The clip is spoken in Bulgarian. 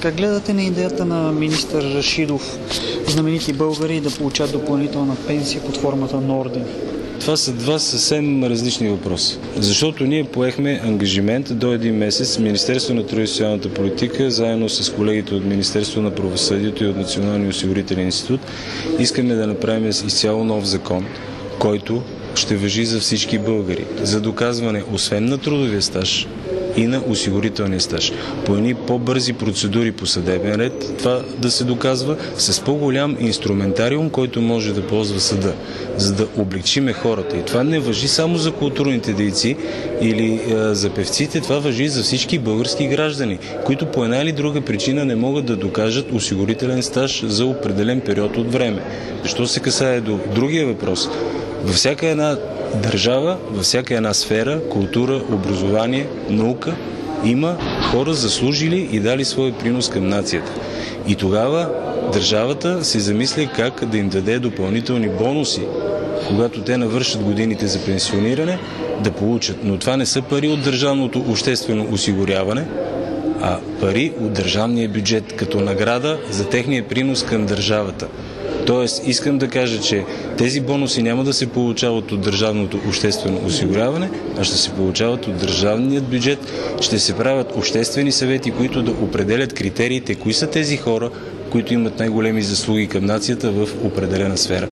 Как гледате на идеята на министър Рашидов знаменити българи да получат допълнителна пенсия под формата на ордени? Това са два съвсем различни въпроса. Защото ние поехме ангажимент до един месец Министерство на труда и социалната политика, заедно с колегите от Министерство на правосъдието и от Националния осигурителен институт, искаме да направим изцяло нов закон, който ще важи за всички българи. За доказване, освен на трудовия стаж, и на осигурителния стаж. По едни по-бързи процедури по съдебен ред това да се доказва с по-голям инструментариум, който може да ползва съда, за да облегчиме хората. И това не важи само за културните дейци или за певците, това важи за всички български граждани, които по една или друга причина не могат да докажат осигурителен стаж за определен период от време. Защо се касае до другия въпрос? Във всяка една държава, във всяка една сфера, култура, образование, наука, има хора заслужили и дали своя принос към нацията. И тогава държавата се замисля как да им даде допълнителни бонуси, когато те навършат годините за пенсиониране, да получат. Но това не са пари от държавното обществено осигуряване, а пари от държавния бюджет като награда за техния принос към държавата. Тоест, искам да кажа, че тези бонуси няма да се получават от държавното обществено осигуряване, а ще се получават от държавният бюджет. Ще се правят обществени съвети, които да определят критериите, кои са тези хора, които имат най-големи заслуги към нацията в определена сфера.